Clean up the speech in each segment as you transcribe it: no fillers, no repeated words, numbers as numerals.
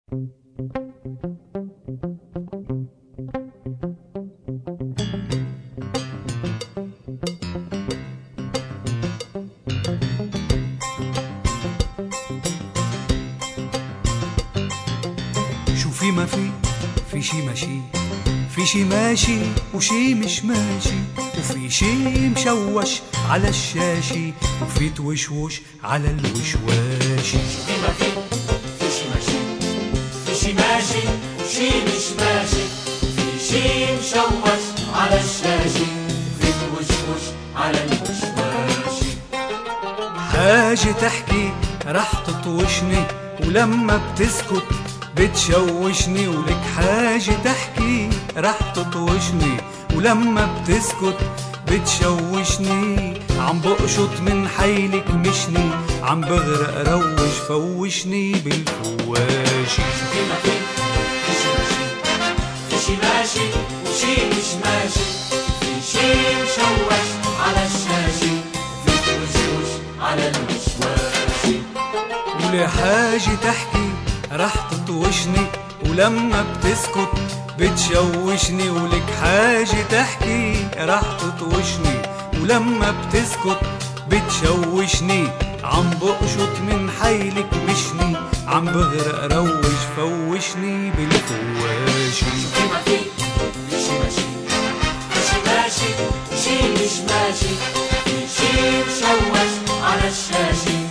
شوفي ما في شي ماشي، في شي ماشي وشي مش ماشي، وفي شي مشوش على الشاشي، وفي توشوش على الوشواشي. شوفي ما في شي ماشي، في شي ماشي وشي مش ماشي، في شي مشوش على الشاشي، وفي توشوش على الوشواشي. حاجة تحكي رح تطوشني ولما بتسكت بتشوشني، ولك حاجة تحكي رح تطوشني ولما بتسكت بتشوشني. عم بقشط من حيلك مشني، عم بغرق روج فوشني بالفواشي. شوفي ما في شي ماشي، في شي ماشي وشي مش ماشي، في شي مشوش على الشاشي، وفي توشوش على الوشواشي. ولحاجة تحكي رح تطوشني ولما بتسكت بتشوشني، ولك حاجة تحكي رح تطوشني ولما بتسكت بتشوشني. عم بقشط من حيلك مشني، عم بغرق روج فوشني بالفواشي. شوفي ما في شي ماشي، في شي ماشي وشي مش ماشي، في شي مشوش على الشاشي.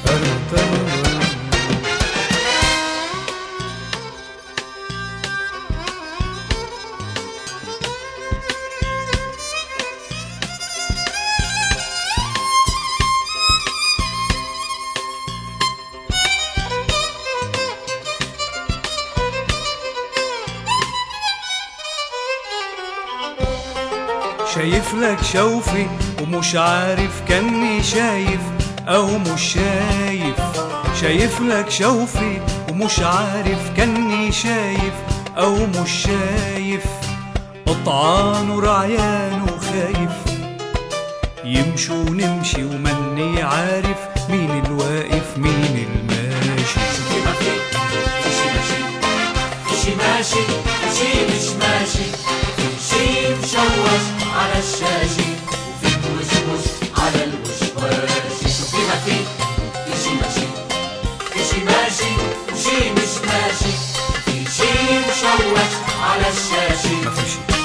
شايف لك شوفي ومش عارف كني شايف او مش شايف، شايف لك شوفي ومش عارف كني شايف او مش شايف. قطعان ورعيان وخايف، يمشي ونمشي ومني عارف مين الواقف مين الماشي. شوفي ما في شي ماشي، في شي ماشي وشي مش ماشي، في شي مشوش على الشاشي، وفي توشوش على الوشواشي. شوفي ما في شي ماشي، في شي ماشي وشي مش ماشي، في شي مشوش على الشاشي. ما في شي.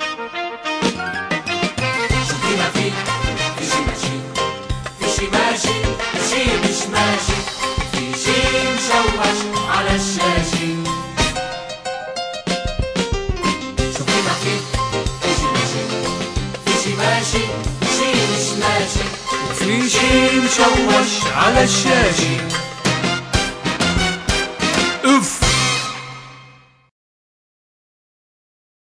شوفي ما في شي ماشي، في شي ماشي وشي مش ماشي، في شي مشوش على الشاشي. شوفي ما في شي ماشي، في شي ماشي وشي مش ماشي، في شي مشوش على الشاشي.